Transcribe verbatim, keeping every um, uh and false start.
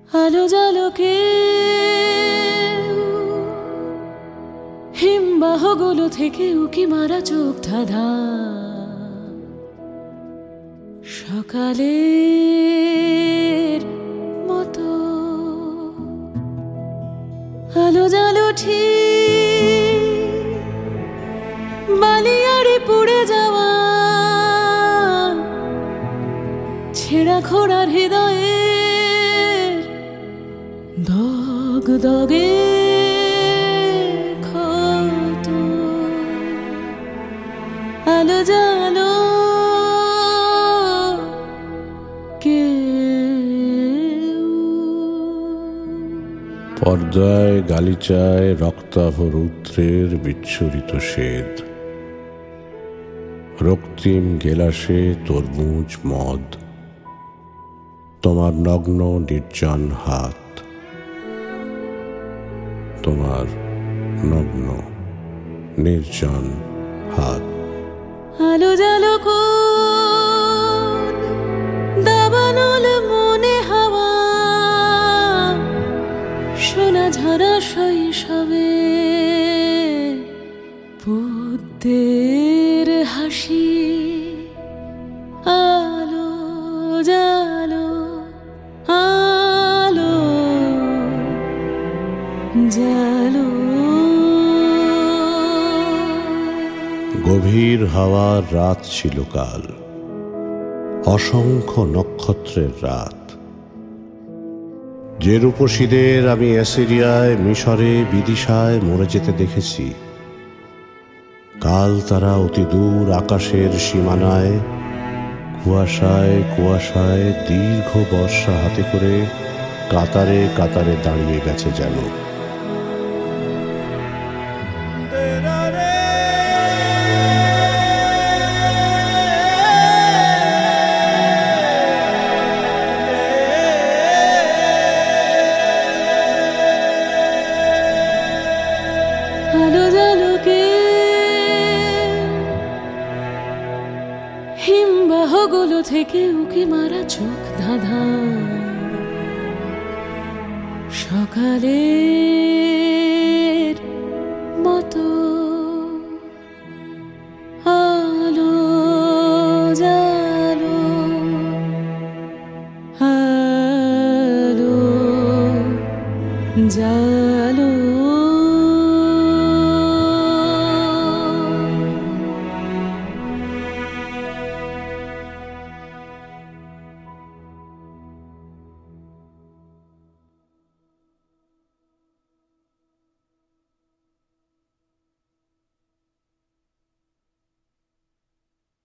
আলো জালোকে হিমবাহগুলো থেকে উকি মারা চোখ ধাঁধা সকালের মতো আলো জালো ঠিক বালিয়াড়ে পড়ে যাওয়া ছেঁড়া খোড়ার হৃদয়ে দগ দগে ক্ষত আলো জালো পর্দায় গালিচায় রক্তাভ রৌদ্রের বিচ্ছুরিত শ্বেত, রক্তিম গেলাসে তরমুজ মদ, তোমার নগ্ন নির্জন হাত, তোমার নগ্ন নির্জন হাত। আলো জালো কোন দাবানল মনে হাওয়া সোনা ঝরা শৈশবে বুদ্ধের হাসি আলো জালো আলো জালো গভীর হাওয়ার রাত ছিল কাল, অসংখ্য নক্ষত্রের রাত। যে রূপসীদের আমি অ্যাসিরিয়ায়, মিশরে, বিদিশায় মরে যেতে দেখেছি, কাল তারা অতি দূর আকাশের সীমানায় কুয়াশায় কুয়াশায় দীর্ঘ বর্ষা হাতে করে কাতারে কাতারে দাঁড়িয়ে গেছে যেন। আলো জালোকে হিমবাহগুলো থেকে উকি মারা চোখ ধাঁধা সকালের মতো আলো জালো আলো জালো।